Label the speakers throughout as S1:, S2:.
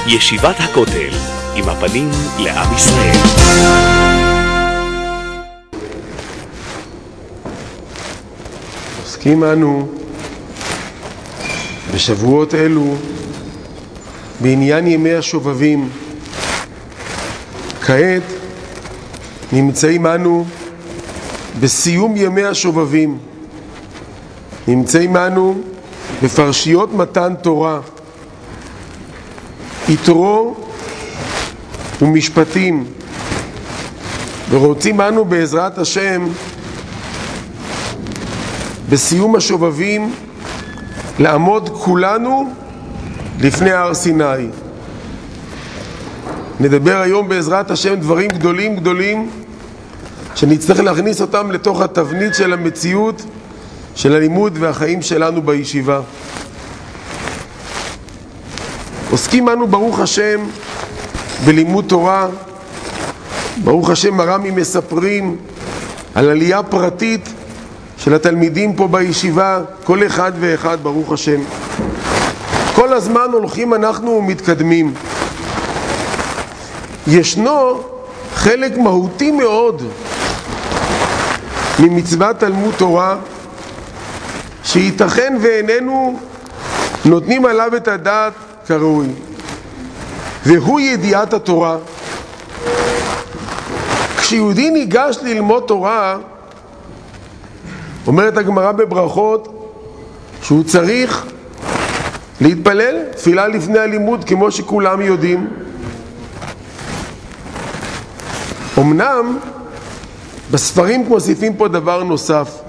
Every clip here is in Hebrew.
S1: ישיבת הכותל, עם הפנים לעם ישראל.
S2: עוסקים אנו בשבועות אלו בעניין ימי השובבים. כעת נמצאים אנו בסיום ימי השובבים. נמצאים אנו בפרשיות מתן תורה, יתרו ומשפטים, ורוצים אנו בעזרת השם בסיום השובבים לעמוד כולנו לפני הר סיני. נדבר היום בעזרת השם דברים גדולים שנצטרך להכניס אותם לתוך התבנית של המציאות של הלימוד והחיים שלנו בישיבה. עוסקים אנו ברוך השם בלימוד תורה. ברוך השם הר"מים מספרים על עלייה פרטית של התלמידים פה בישיבה, כל אחד ואחד ברוך השם. כל הזמן הולכים אנחנו ומתקדמים. ישנו חלק מהותי מאוד ממצוות תלמוד תורה שייתכן ואיננו נותנים עליו את הדעת כראוי, והוא ידיעת התורה. כשיהודי ניגש ללמוד תורה, אומרת הגמרא בברכות שהוא צריך להתפלל תפילה לפני הלימוד, כמו שכולם יודעים. אמנם בספרים מוסיפים פה דבר נוסף.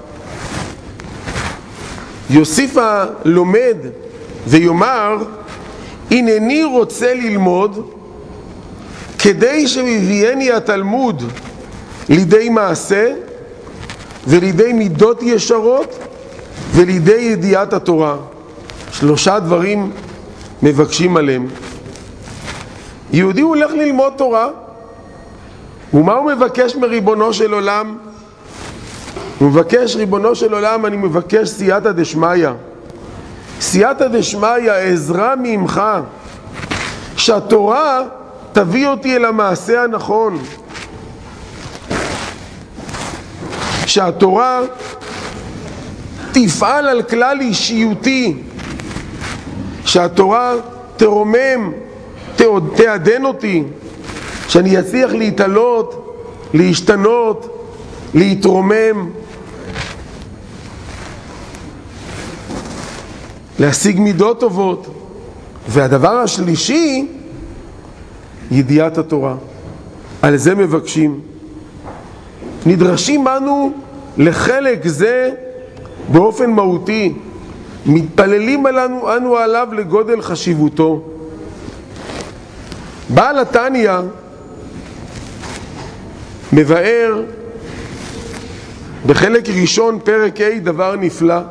S2: יוסיף הלומד ויאמר, הנני רוצה ללמוד כדי שמביאני התלמוד לידי מעשה ולידי מידות ישרות ולידי ידיעת התורה. 3 דברים מבקשים עליהם. יהודי הולך ללמוד תורה, ומה הוא מבקש מריבונו של עולם? הוא מבקש, ריבונו של עולם, אני מבקש סייעתא דשמיא. סייעתא דשמיא, עזרה ממך, שהתורה תביא אותי אל המעשה הנכון, שהתורה תפעל על כלל אישיותי, שהתורה תרומם, תעדן אותי, שאני אצליח להתעלות, להשתנות, להתרומם, להשיג מידות טובות. והדבר השלישי, ידיעת התורה. על זה מבקשים. נדרשים אנו לחלק זה באופן מהותי. מתפללים אנו עליו לגודל חשיבותו. בעל התניא מבאר בחלק ראשון פרק ה' דבר נפלא.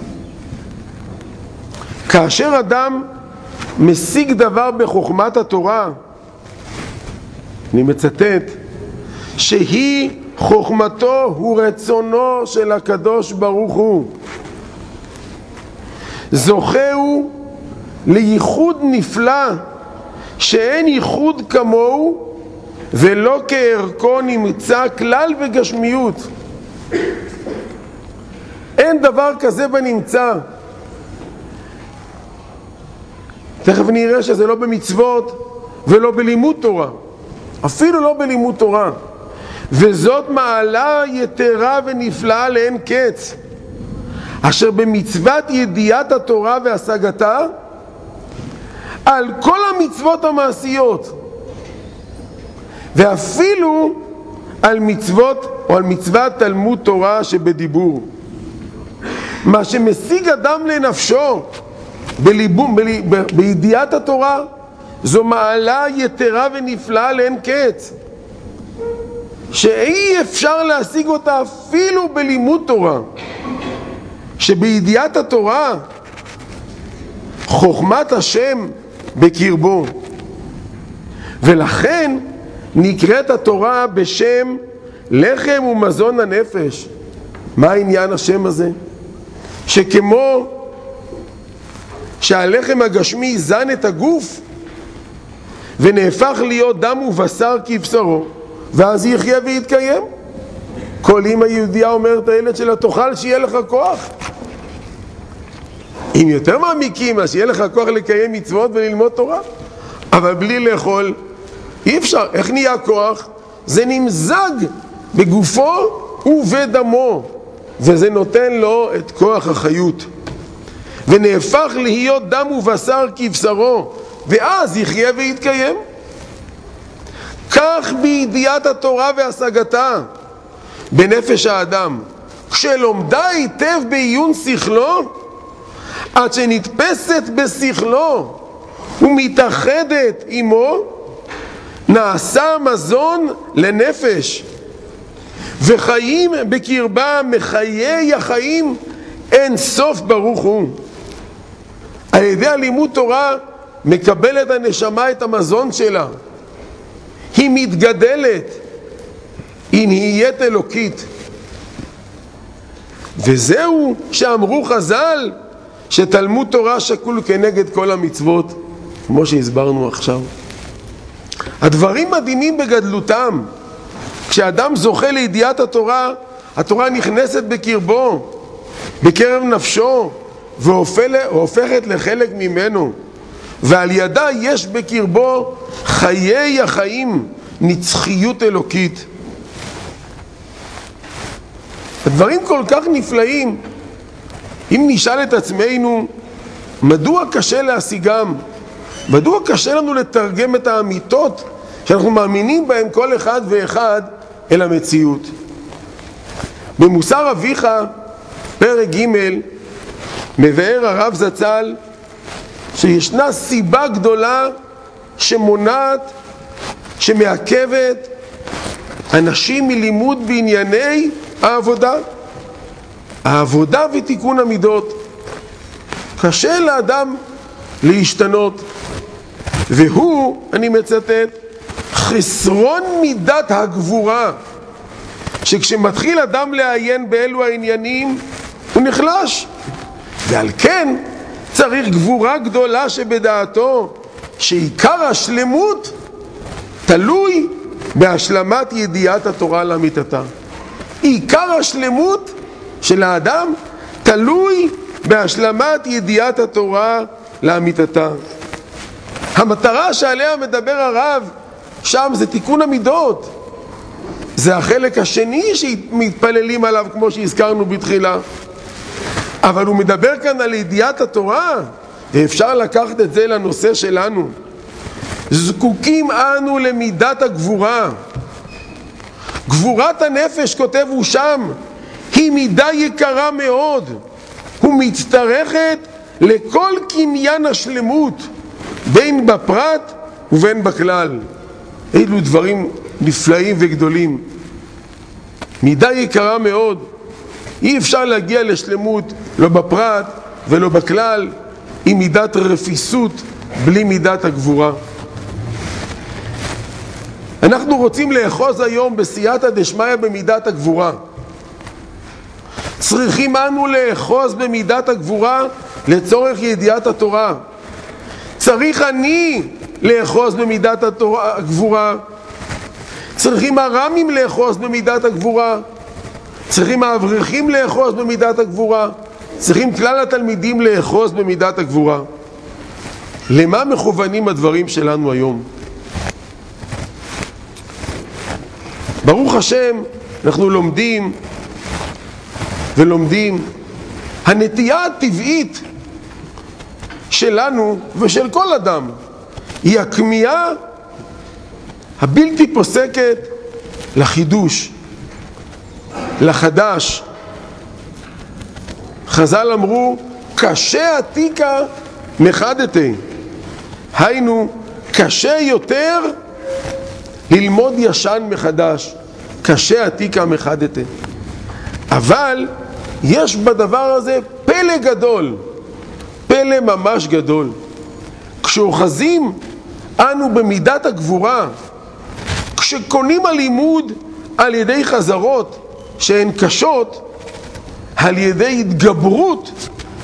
S2: כאשר אדם משיג דבר בחוכמת התורה, אני מצטט, שהיא חוכמתו הוא רצונו של הקדוש ברוך הוא, זוכה הוא לייחוד נפלא שאין ייחוד כמוהו ולא כערכו נמצא כלל בגשמיות. אין דבר כזה בנמצא. תכף נראה שזה לא במצוות ולא בלימוד תורה, אפילו לא בלימוד תורה. וזאת מעלה יתרה ונפלאה לאין קץ, אשר במצוות ידיעת התורה והשגתה על כל המצוות המעשיות, ואפילו על מצוות או על מצוות תלמוד תורה שבדיבור. מה שמשיג אדם לנפשו בידיעת התורה זו מעלה יתרה ונפלאה לאין קץ, שאי אפשר להשיג אותה אפילו בלימוד תורה. שבידיעת התורה חוכמת השם בקרבו, ולכן נקראת התורה בשם לחם ומזון הנפש. מה העניין השם הזה? שכמו שהלחם הגשמי זן את הגוף, ונהפך להיות דם ובשר כבשרו, ואז יחיה ויתקיים. כל אמא יהודיה אומרת לילד שלה, תאכל שיהיה לך כוח. אם יותר מעמיקים, אז שיהיה לך כוח לקיים מצוות וללמוד תורה. אבל בלי לאכול אי אפשר. איך נהיה כוח? זה נמזג בגופו ובדמו, וזה נותן לו את כוח החיות. ונהפך להיות דם ובשר כבשרו, ואז יחיה ויתקיים. כך בידיעת התורה והשגתה בנפש האדם, כשלומדה היטב בעיון שכלו, עד שנתפסת בשכלו ומתאחדת עמו, נעשה מזון לנפש, וחיים בקרבה מחיי החיים אין סוף ברוך הוא. על ידי הלימוד תורה מקבלת הנשמה את המזון שלה, היא מתגדלת, היא נהיית אלוקית. וזהו שאמרו חז"ל שתלמוד תורה שקול כנגד כל המצוות, כמו שהסברנו עכשיו. הדברים מדהימים בגדלותם. כשאדם זוכה לידיעת התורה, התורה נכנסת בקרבו, בקרב נפשו, והופכת לחלק ממנו, ועל ידה יש בקרבו חיי החיים, נצחיות אלוקית. הדברים כל כך נפלאים. אם נשאל את עצמנו, מדוע קשה להשיגם? מדוע קשה לנו לתרגם את האמיתות שאנחנו מאמינים בהם כל אחד ואחד אל המציאות? במוסר אביך, פרק ג', מבאר הרב זצ"ל שישנה סיבה גדולה שמונעת, שמעכבת אנשים מלימוד בענייני העבודה ותיקון המידות. קשה לאדם להשתנות, והוא, אני מצטט, חסרון מידת הגבורה, שכשמתחיל אדם לעיין באלו העניינים הוא נחלש, ועל כן צריך גבורה גדולה שבדעתו, שעיקר השלמות תלוי בהשלמת ידיעת התורה לאמיתתה. עיקר השלמות של האדם תלוי בהשלמת ידיעת התורה לאמיתתה. המטרה שעליה מדבר הרב שם זה תיקון המידות. זה החלק השני שמתפללים עליו, כמו שהזכרנו בתחילה. אבל הוא מדבר כאן על ידיעת התורה, ואפשר לקחת את זה לנושא שלנו. זקוקים אנו למידת הגבורה. גבורת הנפש, כותב הוא שם, היא מידה יקרה מאוד, ומצטרכת לכל קניין השלמות, בין בפרט ובין בכלל. אלו דברים נפלאים וגדולים. מידה יקרה מאוד. אי אפשר להגיע לשלמות לא בפרט ולא בכלל עם מידת רפיסות, בלי מידת הגבורה. אנחנו רוצים לאחוז היום בסייעתא דשמיא במידת הגבורה. צריכים אנו לאחוז במידת הגבורה לצורך ידיעת התורה. צריך אני לאחוז במידת הגבורה. צריכים הרמים לאחוז במידת הגבורה. צריכים האברכים לאחוז במידת הגבורה. צריכים כלל התלמידים לאחוז במידת הגבורה. למה מכוונים הדברים שלנו היום? ברוך השם, אנחנו לומדים ולומדים. הנטייה הטבעית שלנו ושל כל אדם היא הכמיהה הבלתי פוסקת לחידוש, לחדש. חז"ל אמרו, קשה עתיקה מחדתי. היינו, קשה יותר ללמוד ישן מחדש. קשה עתיקה מחדתי. אבל יש בדבר הזה פלא גדול, פלא ממש גדול. כשאוחזים אנו במידת הגבורה, כשקונים הלימוד על ידי חזרות שהן קשות, על ידי התגברות,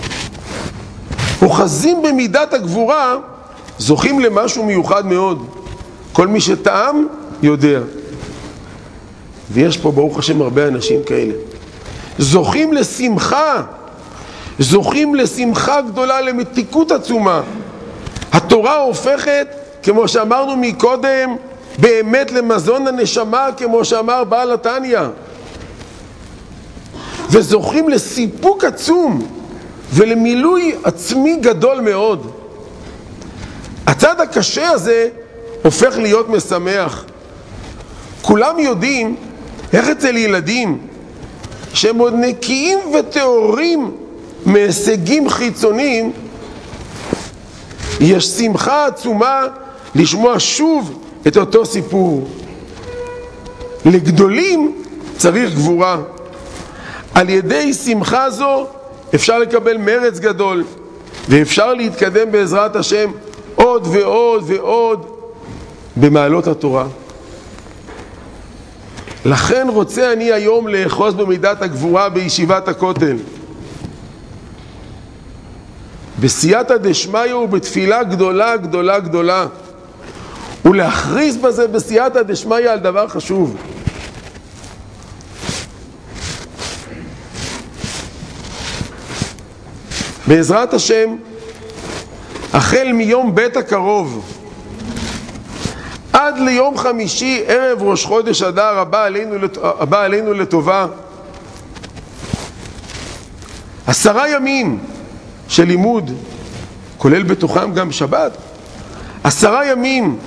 S2: אוחזים במידת הגבורה, זוכים למשהו מיוחד מאוד. כל מי שטעם יודע. ויש פה ברוך השם הרבה אנשים כאלה. זוכים לשמחה, זוכים לשמחה גדולה, למתיקות עצומה. התורה הופכת, כמו שאמרנו מקודם, באמת למזון הנשמה, כמו שאמר בעל התניא. וזוכים לסיפוק עצום ולמילוי עצמי גדול מאוד. הצד הקשה הזה הופך להיות משמח. כולם יודעים איך אצל ילדים שהם עוד נקיים וטהורים מהישגים חיצוניים, יש שמחה עצומה לשמוע שוב את אותו סיפור. לגדולים צריך גבורה. על ידי שמחה זו אפשר לקבל מרץ גדול, ואפשר להתקדם בעזרת השם עוד ועוד ועוד במעלות התורה. לכן רוצה אני היום לאחוז במידת הגבורה בישיבת הכותל, בסייעתא דשמיא ובתפילה גדולה גדולה גדולה, ולהכריז בזה בסייעתא דשמיא על דבר חשוב. בעזרת השם, החל מיום בית הקרוב עד ליום חמישי ערב ראש חודש אדר הבא עלינו לטובה, 10 ימים של לימוד, כולל בתוכם גם שבת, 10 ימים.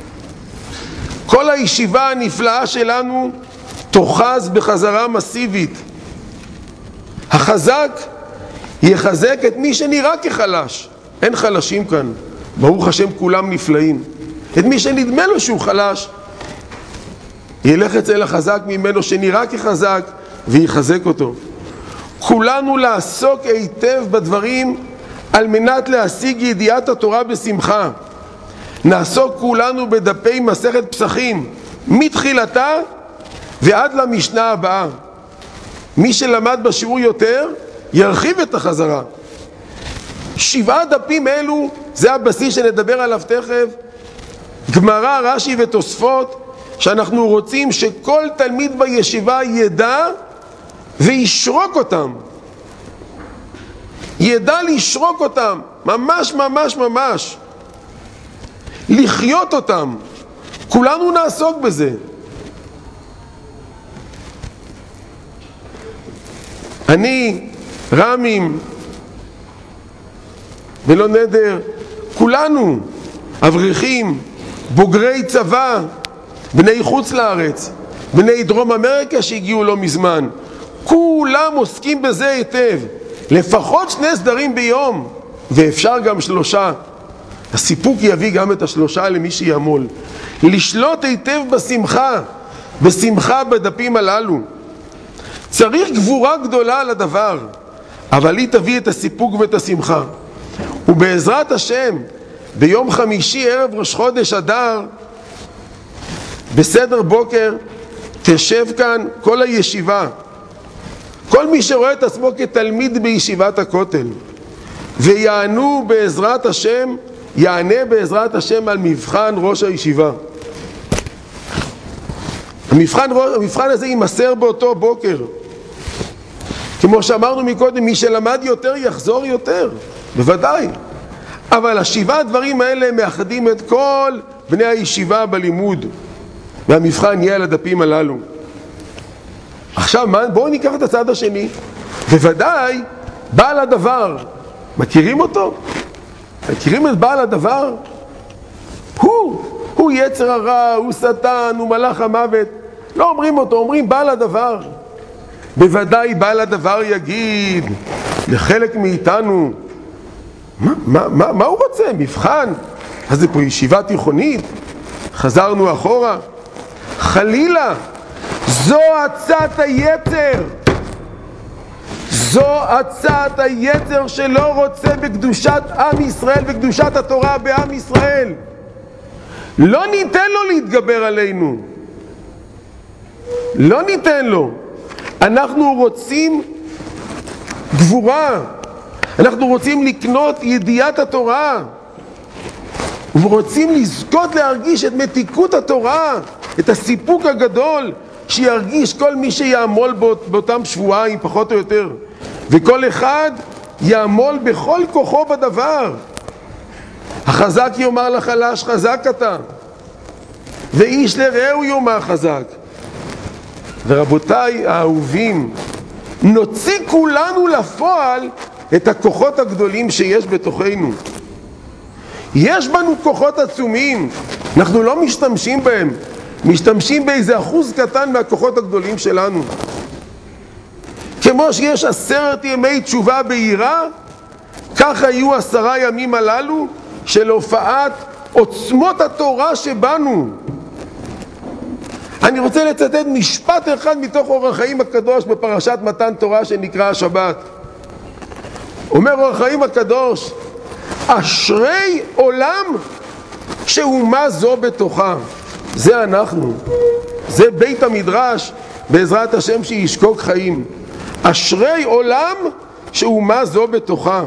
S2: כל הישיבה הנפלאה שלנו תוחז בחזרה מסיבית. החזק יחזק את מי שנראה כחלש. אין חלשים כאן, ברוך השם כולם נפלאים. את מי שנדמה לו שהוא חלש, ילך אצל החזק ממנו שנראה כחזק ויחזק אותו. כולנו לעסוק היטב בדברים על מנת להשיג ידיעת התורה בשמחה. נעסוק כולנו בדפי מסכת פסחים מתחילתה ועד למשנה הבאה. מי שלמד בשיעור יותר ירחיב את החזרה. 7 דפים אלו זה הבסיס שנדבר עליו תכף, גמרא, רש"י ותוספות, שאנחנו רוצים שכל תלמיד בישיבה ידע וישרוק אותם. ידע לשרוק אותם, ממש ממש ממש. לחיות אותם. כולנו נעסוק בזה. אני, רמים, ולא נדר, כולנו, אברכים, בוגרי צבא, בני חוץ לארץ, בני דרום אמריקה שהגיעו לא מזמן, כולם עוסקים בזה היטב. לפחות 2 סדרים ביום, ואפשר גם 3. הסיפוק יביא גם את 3 למי שיעמול. לשלוט היטב בשמחה, בשמחה בדפים הללו. צריך גבורה גדולה על הדבר, אבל היא תביא את הסיפוק ואת השמחה. ובעזרת השם, ביום חמישי ערב ראש חודש אדר, בסדר בוקר, תשב כאן כל הישיבה, כל מי שרואה את עצמו כתלמיד בישיבת הכותל, ויענו בעזרת השם, יענה בעזרת השם על מבחן ראש הישיבה. המבחן הזה יימסר באותו בוקר. כמו שאמרנו מקודם, מי שלמד יותר יחזור יותר, בוודאי. אבל 7 הדברים האלה מאחדים את כל בני הישיבה בלימוד, והמבחן יהיה על הדפים הללו. עכשיו בואו ניקח את הצד השני. בוודאי בעל הדבר, מכירים אותו? מכירים את בעל הדבר? הוא יצר הרע, הוא שטן, הוא מלאך המוות. לא אומרים אותו, אומרים בעל הדבר. בוודאי בעל הדבר יגיד לחלק מאיתנו, מה הוא רוצה? מבחן? אז זה פה ישיבה תיכונית? חזרנו אחורה? חלילה, זו הצעת היצר. זו הצעת היצר שלא רוצה בקדושת עם ישראל, בקדושת התורה בעם ישראל. לא ניתן לו להתגבר עלינו. לא ניתן לו. אנחנו רוצים גבורה. אנחנו רוצים לקנות ידיעת התורה. ורוצים לזכות להרגיש את מתיקות התורה, את הסיפוק הגדול שירגיש כל מי שיעמול באותם שבועיים פחות או יותר, וכל אחד יעמול בכל כוחו בדבר. החזק יאמר לחלש חזק אתה, ואיש לרעהו יאמר חזק. ורבותיי האהובים, נוציא כולנו לפועל את הכוחות הגדולים שיש בתוכנו. יש בנו כוחות עצומים, אנחנו לא משתמשים בהם, משתמשים באיזה אחוז קטן מהכוחות הגדולים שלנו. כמו שיש 10 ימי תשובה בהירה, ככה יהיו 10 ימים הללו של הופעת עוצמות התורה שבנו. אני רוצה לצטט משפט אחד מתוך אור החיים הקדוש בפרשת מתן תורה שנקרא השבת. אומר אור החיים הקדוש, אשרי עולם שאומה זו בתוכה. זה אנחנו, זה בית המדרש בעזרת השם שישקוק חיים. אשרי עולם שאומה זו בתוכה.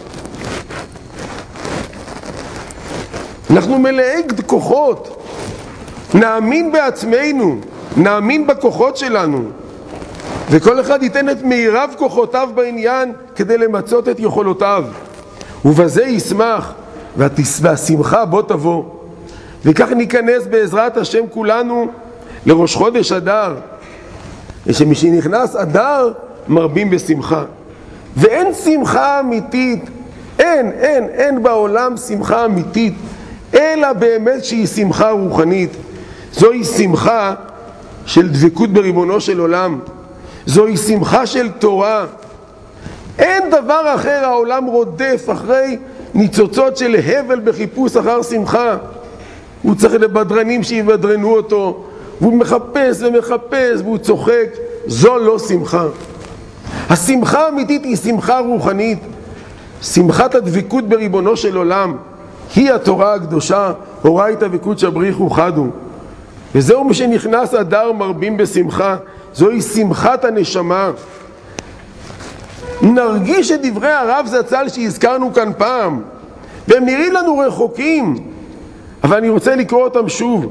S2: אנחנו מלאי כוחות, נאמין בעצמנו, נאמין בכוחות שלנו, וכל אחד ייתן את מירב כוחותיו בעניין כדי למצות את יכולותיו, ובזה ישמח, והשמחה בוא תבוא. וכך ניכנס בעזרת השם כולנו לראש חודש אדר, ושמשנכנס אדר מרבים בשמחה. ואין שמחה אמיתית, אין בעולם שמחה אמיתית, אלא באמת שהיא שמחה רוחנית. זוהי שמחה של דבקות בריבונו של עולם, זוהי שמחה של תורה. אין דבר אחר, העולם רודף אחרי ניצוצות של הבל בחיפוש אחר שמחה. הוא צריך לבדרנים שיבדרנו אותו, והוא מחפש ומחפש והוא צוחק. זו לא שמחה. השמחה האמיתית היא שמחה רוחנית, שמחת הדבקות בריבונו של עולם. היא התורה הקדושה, אורייתא וקודשא בריך חדו. וזהו משנכנס אדר מרבים בשמחה, זוהי שמחת הנשמה. נרגיש את דברי הרב זצ"ל שהזכרנו כאן פעם, והם נראים לנו רחוקים, אבל אני רוצה לקרוא אותם שוב.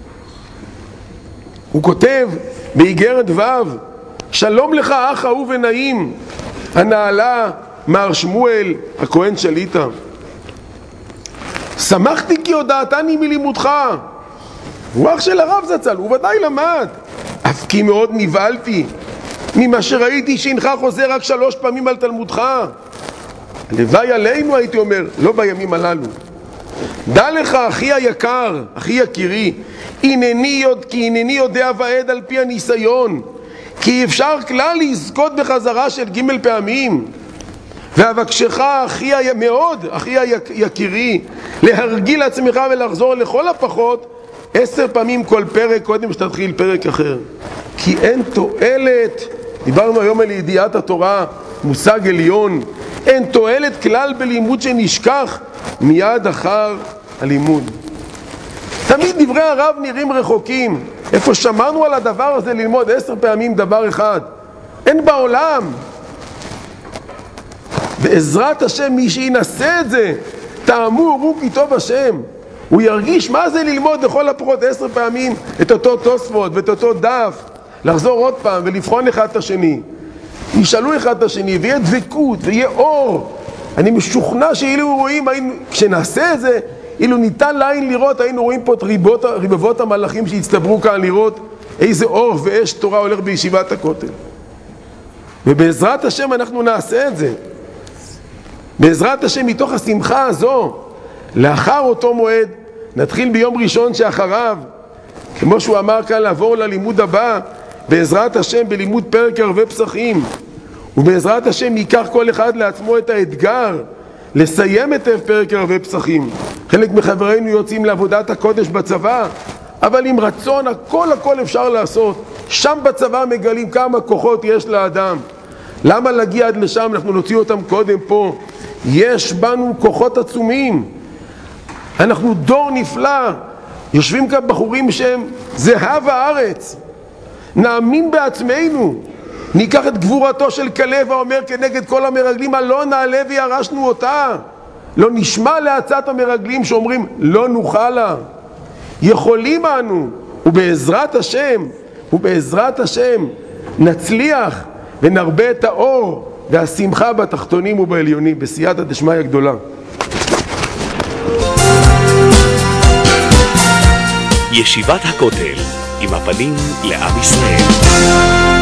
S2: הוא כותב באיגרת ו', שלום לך אח אהוב ונעים, הנעלה מר שמואל הכהן שליטה. שמחתי כי הודעתני מלימודך. הוא אח של הרב זצ"ל, הוא ודאי למד. אף כי מאוד נבהלתי ממה שראיתי שהנך חוזר רק 3 פעמים על תלמודך. הלוואי עלינו, הייתי אומר, לא בימים הללו. דע לך אחי היקר, אחי יקירי, הנני יודע ועד על פי הניסיון, כי אפשר כלל לזכות בחזרה של 5 פעמים. ואבקשך אחי מאוד, אחי יקירי, להרגיל עצמך ולחזור לכל הפחות 10 פעמים כל פרק קודם שתתחיל פרק אחר. כי אין תועלת, דיברנו היום על ידיעת התורה, מושג עליון, אין תועלת כלל בלימוד שנשכח מיד אחר הלימוד. תמיד דברי הרב נראים רחוקים. איפה שמענו על הדבר הזה ללמוד 10 פעמים דבר אחד? אין בעולם. בעזרת השם מי שינסה את זה, טעמו וראו כי טוב השם, הוא ירגיש מה זה ללמוד לכל הפחות 10 פעמים את אותו תוספות ואת אותו דף, לחזור עוד פעם ולבחון אחד את השני, ישאלו אחד את השני, ויהיה דבקות ויהיה אור. אני משוכנע שאילו רואים, כשנעשה את זה, אילו ניתן לעין לראות, היינו רואים פה את רבבות המלאכים שהצטברו כאן, לראות איזה אור ואש תורה הולך בישיבת הכותל. ובעזרת השם אנחנו נעשה את זה, בעזרת השם. מתוך השמחה הזו, לאחר אותו מועד, נתחיל ביום ראשון שאחריו, כמו שהוא אמר כאן, לעבור ללימוד הבא, בעזרת השם בלימוד פרק ערבי פסחים. ובעזרת השם ייקח כל אחד לעצמו את האתגר לסיים את פרק ערבי פסחים. חלק מחברינו יוצאים לעבודת הקודש בצבא, אבל עם רצון הכל אפשר לעשות. שם בצבא מגלים כמה כוחות יש לאדם. למה להגיע עד לשם? אנחנו נוציא אותם קודם פה. יש בנו כוחות עצומים, אנחנו דור נפלא. יושבים כאן בחורים שהם זהב הארץ. נאמין בעצמנו, ניקח את גבורתו של כלב האומר כנגד כל המרגלים, הלא נעלה וירשנו אותה. לא נשמע לעצת המרגלים שאומרים לא נוכל לה. יכולים אנו, ובעזרת השם נצליח ונרבה את האור והשמחה בתחתונים ובעליונים, בסייעתא דשמיא גדולה.
S1: ישיבת הכותל, עם הפנים לעם ישראל.